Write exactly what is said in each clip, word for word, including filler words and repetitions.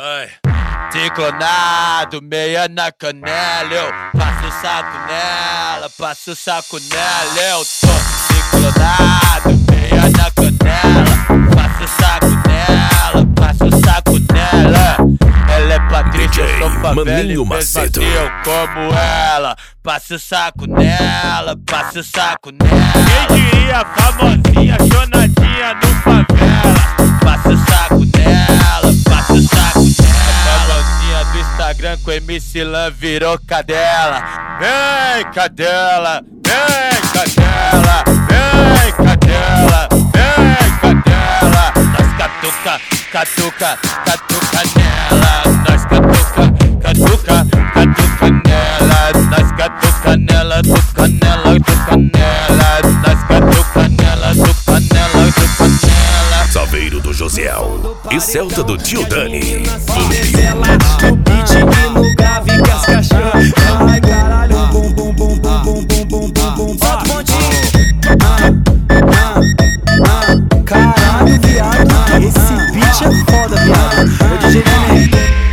Ai. Ciclonado, meia na canela, eu passo o saco nela, passo o saco nela, eu tô ciclonado, meia na canela, passo o saco nela, passo o saco nela. Ela é Patrícia, eu sou favela e mesmo assim eu como ela. Passo o saco nela, passo o saco nela. Quem diria famosinha, chonadinha no favela. Passo o saco nela, passo o saco nela. Famosinha do Instagram com M C Lan virou cadela. Vem cadela, vem cadela, vem cadela, vem cadela. Nós catuca, catuca, catuca nela. Nós catuca, catuca, catuca nela. Nós catuca nela, tuca nela, tuca nela. Nós catuca nela, tuca nela, tuca nela. Salveiro do Josiel e Celta do Tio Dani. No beat e no grave que as cachorras. Ai caralho, bum bum bum bum bum bum bum bum bum. Solta o pontinho. Ah, ah, ah. Caralho, viado, esse beat é foda, viado. O D J Neném.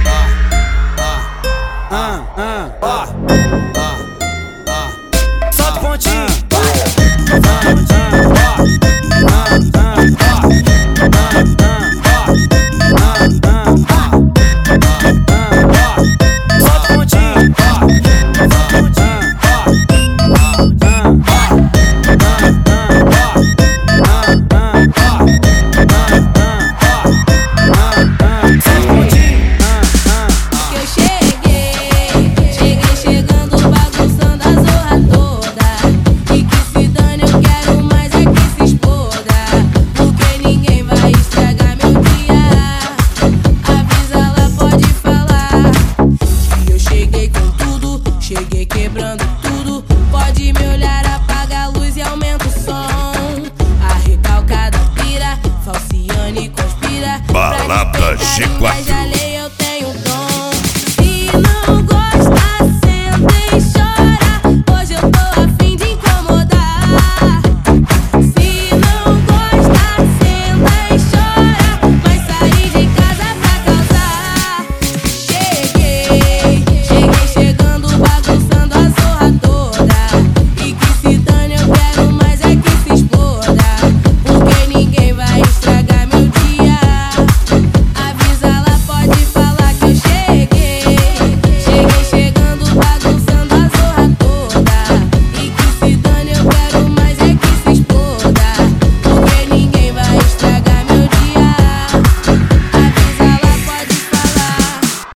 Ah, ah, ah, ah. Solta o pontinho. Cheguei quebrando tudo, pode me olhar, apaga a luz e aumenta o som. A recalcada pira, falciane conspira. Balada G quatro.